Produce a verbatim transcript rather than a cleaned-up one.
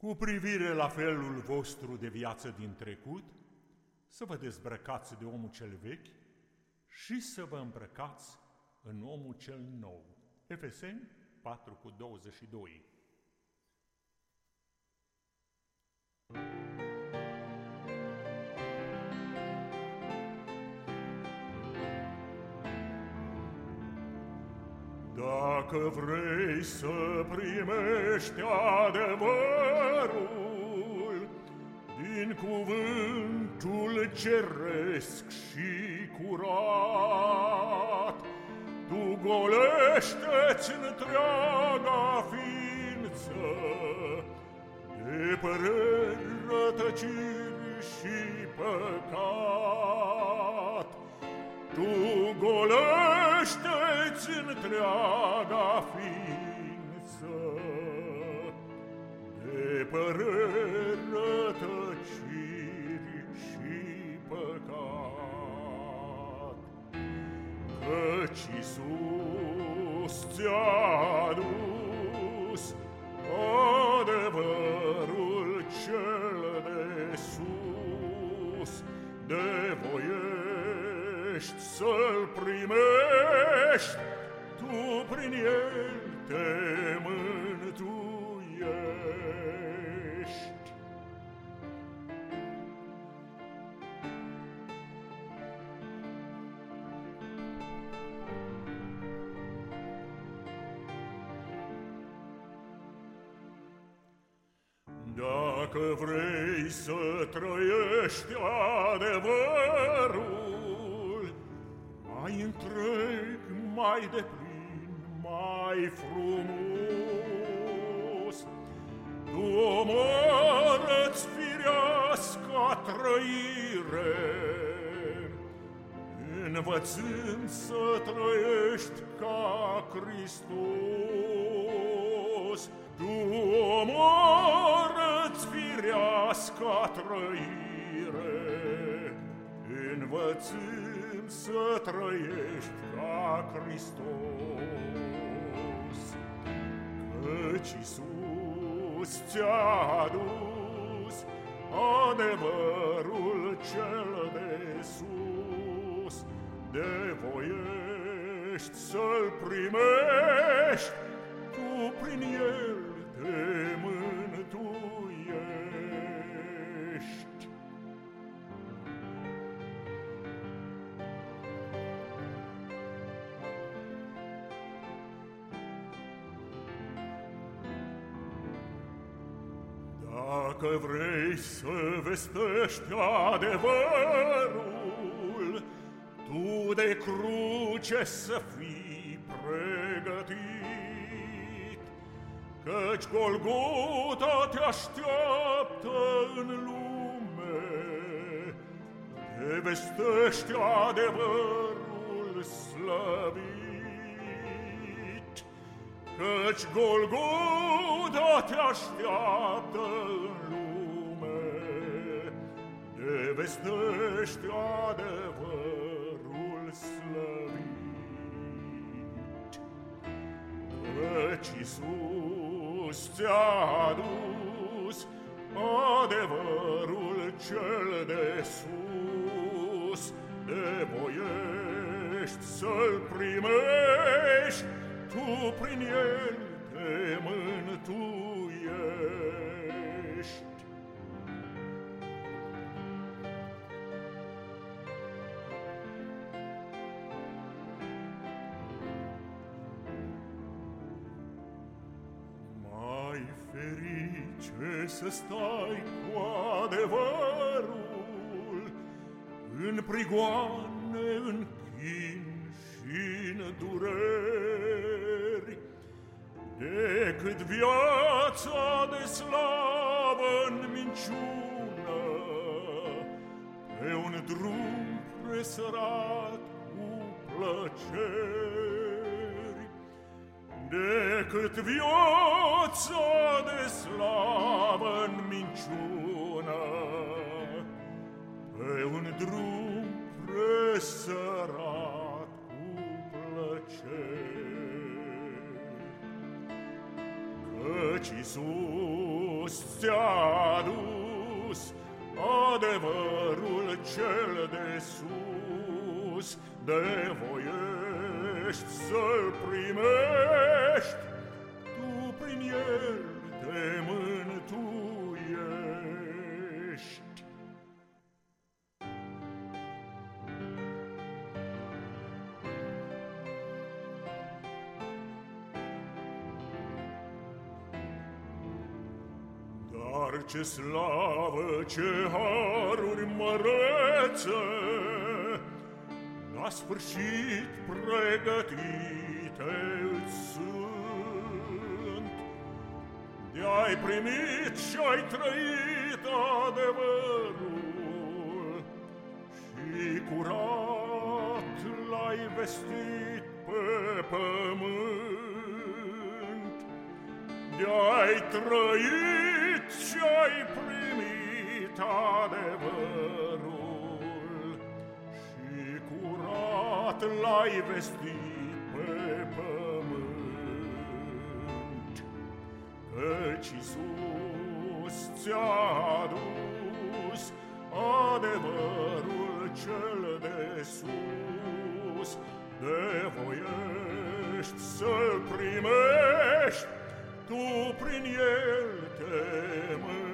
Cu privire la felul vostru de viață din trecut, să vă dezbrăcați de omul cel vechi și să vă îmbrăcați în omul cel nou. Efeseni patru cu douăzeci și doi. Dacă vrei să primești adevărul din cuvântul ceresc și curat, tu golește-ți întreaga ființă de păreri, rătăciri și păcat. Tu golește-ți întreaga ființă de păreri, rătăciri și păcat. Căci Iisus ți-a adus adevărul cel de sus, de voiești să-l primești, tu prin el te mântuiești. Dacă vrei să trăiești adevărul mai întreg, mai deplin, mai frumos, tu omoră-ți firească trăire, învățând să trăiești ca Hristos. Tu omoră-ți firească trăire, învățând să trăiești ca Hristos. Căci Iisus ți-a adus adevărul cel de sus, de voiești să-l primești, tu prin el te mântuiești. Dacă vrei să vestești adevărul, tu de cruce să fii pregătit, căci Golgota te așteaptă în lume, te vestește adevărul slăvit. Căci Golgota te așteaptă în lume, te vestește adevărul slăvit. Căci Iisus ți-a adus adevărul cel de sus, de voiești să-l primești, tu prin el te mântuiești. Mai ferice să stai cu adevărul în prigoane, în chin și-n dureri, decât viața de slavă-n minciună, pe un drum presărat cu plăceri. Decât viața de slavă-n minciună, pe un drum presărat cu plăceri. Căci Iisus Iisus ți-a adus adevărul cel de sus, de voiești să-l primești, tu prin el te mântuiești. Dar ce slavă, ce haruri mărețe, la sfârșit pregătite îți sunt, de-ai primit și-ai trăit adevărul și curat l-ai vestit pe pământ, de-ai trăit și-ai primit adevărul și curat l-ai vestit pe pământ. Căci Iisus ți-a adus adevărul cel de sus, de voiești să-l primești, tu prin el te mântuiești.